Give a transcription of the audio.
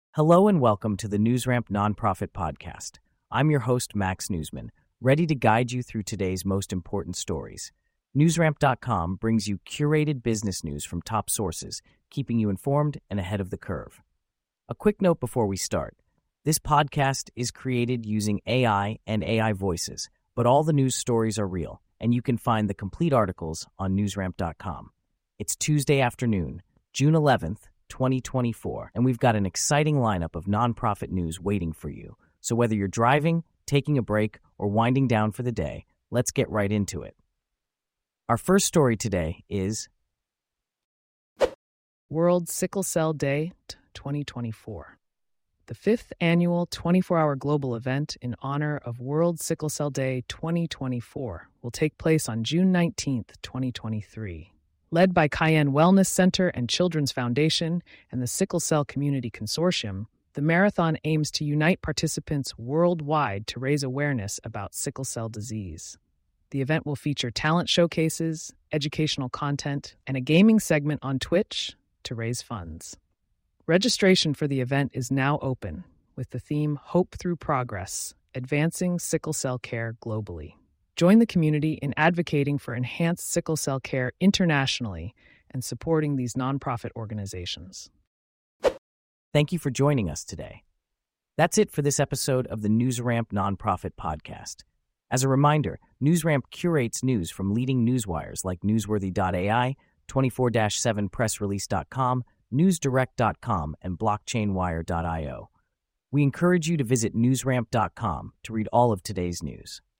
Hello and welcome to the NewsRamp Nonprofit Podcast. I'm your host, Max Newsman, ready to guide you through today's most important stories. NewsRamp.com brings you curated business news from top sources, keeping you informed and ahead of the curve. A quick note before we start. This podcast is created using AI and AI voices, but all the news stories are real, and you can find the complete articles on NewsRamp.com. It's Tuesday afternoon, June 11th, 2024, and we've got an exciting lineup of nonprofit news waiting for you. So whether you're driving, taking a break, or winding down for the day, let's get right into it. Our first story today is World Sickle Cell Day 2024. The fifth annual 24-hour global event in honor of World Sickle Cell Day 2024 will take place on June 19th, 2023. Led by Cayenne Wellness Center and Children's Foundation and the Sickle Cell Community Consortium, the marathon aims to unite participants worldwide to raise awareness about sickle cell disease. The event will feature talent showcases, educational content, and a gaming segment on Twitch to raise funds. Registration for the event is now open, with the theme Hope Through Progress, Advancing Sickle Cell Care Globally. Join the community in advocating for enhanced sickle cell care internationally and supporting these nonprofit organizations. Thank you for joining us today. That's it for this episode of the NewsRamp Nonprofit Podcast. As a reminder, NewsRamp curates news from leading newswires like Newsworthy.ai, 24/7pressrelease.com, NewsDirect.com, and BlockchainWire.io. We encourage you to visit NewsRamp.com to read all of today's news.